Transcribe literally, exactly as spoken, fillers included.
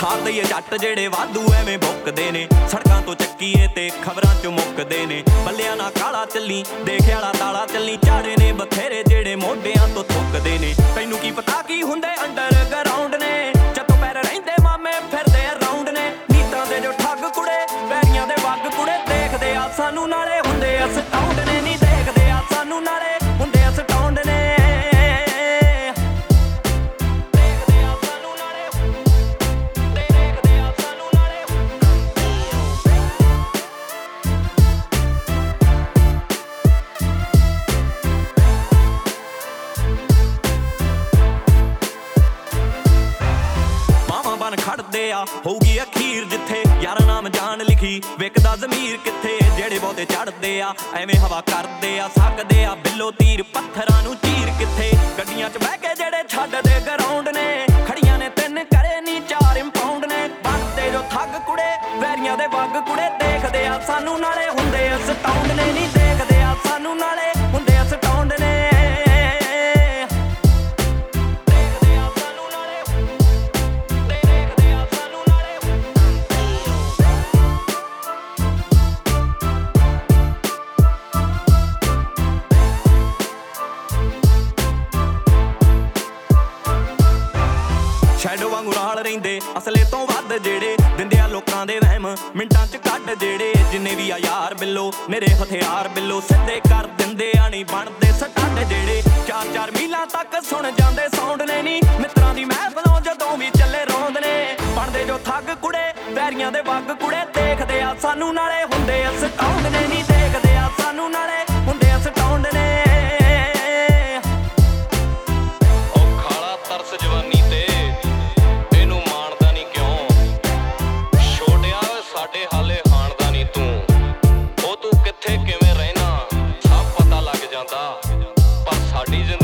ਮਾਰ ਦਈਏ ਜੱਟ ਜਿਹੜੇ ਵਾਧੂ ਐਵੇਂ ਭੁੱਕਦੇ ਨੇ ਸੜਕਾਂ ਤੋਂ ਚੱਕੀਏ ਤੇ ਖਬਰਾਂ ਚ ਮੁੱਕਦੇ ਨੇ ਬੱਲਿਆਂ ਨਾਲ ਕਾਲਾ ਚੱਲੀ ਦੇਖੇ ਵਾਲਾ ਤਾਲਾ ਚੱਲੀ ਝਾੜੇ ਨੇ ਬਥੇਰੇ ਜਿਹੜੇ ਮੋਢਿਆਂ ਤੋਂ ਥੁੱਕਦੇ ਨੇ ਤੈਨੂੰ ਕੀ ਪਤਾ ਕੀ ਹੁੰਦੇ ਅੰਡਰਗਰਾਉਂਡ ਨੇ ਚੱਤੋਂ ਪੈਰ ਰਹਿੰਦੇ ਮਾਮੇ ਫਿਰਦੇ ਰਾਉਂਡ ਨੇ ਨੀਤਾਂ ਦੇ ਜੋ ਠੱਗ ਕੁੜੇ ਪੈਰੀਆਂ ਦੇ ਵੱਗ ਕੁੜੇ ਦੇਖਦੇ ਆ ਸਾਨੂੰ ਨਾਲੇ ਹੁੰਦੇ ਆ ਸਟਾਉਂਡ ਨੇ ਨਹੀਂ ਦੇਖਦੇ ਆ ਸਾਨੂੰ ਨਾਲੇ ਹੁੰਦੇ ਆ ਸਟਾਉਂਡ ਨੇ ਖੜਦੇ ਆ ਹੋਊਗੀ ਅਖੀਰ ਜਿੱਥੇ ਯਾਰ ਨਾਮ ਜਾਨ ਲਿਖੀ ਵਿਕਦਾ ਜ਼ਮੀਰ ਕਿੱਥੇ ਜਿਹੜੇ ਬਹੁਤੇ ਚੜਦੇ ਆ ਐਵੇਂ ਹਵਾ ਕਰਦੇ ਆ ਸਕਦੇ ਆ ਬਿੱਲੋ ਤੀਰ ਪੱਥਰਾਂ ਨੂੰ ਚੀਰ ਕਿੱਥੇ ਗੱਡੀਆਂ 'ਚ ਬਹਿ ਕੇ ਜਿਹੜੇ ਛੱਡਦੇ ਗਰਾਊਂਡ ਨੇ ਖੜੀਆਂ ਨੇ ਤਿੰਨ ਕਰੇ ਨੀ ਚਾਰ ਇੰਪਾਊਂਡ ਨੇ ਬਣਦੇ ਜੋ ਠੱਗ ਕੁੜੇ ਵੈਰੀਆਂ ਦੇ ਵੱਗ ਕੁੜੇ ਦੇਖਦੇ ਆ ਸਾਨੂੰ ਨਾਲੇ ਹੁੰਦੇ ਆ ਸਟਾਉਂਡ ਨੇ ਨਹੀਂ ਦੇਖਦੇ ਆ ਸਾਨੂੰ ਨਾਲੇ ਹੁੰਦੇ ਆ ਸਟਾਉਂਡ ਨੇ ਸ਼ੈਡੋ ਵਾਂਗੂ ਨਾਲ ਰਹਿੰਦੇ ਅਸਲੇ ਤੋਂ ਵੱਧ ਜਿਹੜੇ ਦਿੰਦੇ ਆ ਲੋਕਾਂ ਦੇ ਵਹਿਮ ਮਿੰਟਾਂ 'ਚ ਕੱਢ ਜਿਹੜੇ ਜਿੰਨੇ ਵੀ ਆ ਯਾਰ ਬਿੱਲੋ ਮੇਰੇ ਹਥਿਆਰ ਬਿੱਲੋ ਸਿੱਧੇ ਕਰ ਦਿੰਦੇ ਆ ਨਹੀਂ ਬਣਦੇ ਸਟੱਡ ਜਿਹੜੇ ਚਾਰ ਚਾਰ ਮੀਲਾਂ ਤੱਕ ਸੁਣ ਜਾਂਦੇ ਸਾਊਂਡ ਨੇ ਨੀ ਮਿੱਤਰਾਂ ਦੀ ਮਹਿਫਲੋਂ ਜਦੋਂ ਵੀ ਚੱਲੇ ਰੋਂਦ ਨੇ ਬਣਦੇ ਜੋ ਠੱਗ ਕੁੜੇ ਵੈਰੀਆਂ ਦੇ ਵੱਗ ਕੁੜੇ ਦੇਖਦੇ ਆ ਸਾਨੂੰ ਨਾਲੇ ਹੁੰਦੇ ਆ ਸਟਾਉਂਡ ਨੇ ਨਹੀਂ ਦੇਖਦੇ ਆ ਸਾਨੂੰ ਨਾਲੇ ਹੁੰਦੇ ਆ ਸਟਾਉਂਡ ਨੇ ਉਹ ਖਾਲਾ ਤਰਸ ਜਵਾਨੀ ਤੇ ਸਾਡੇ ਹਾਲੇ ਹਾਣਦਾ ਨੀ ਤੂੰ ਉਹ ਤੂੰ ਕਿੱਥੇ ਕਿਵੇਂ ਰਹਿਣਾ ਸਭ ਪਤਾ ਲੱਗ ਜਾਂਦਾ ਪਰ ਸਾਡੀ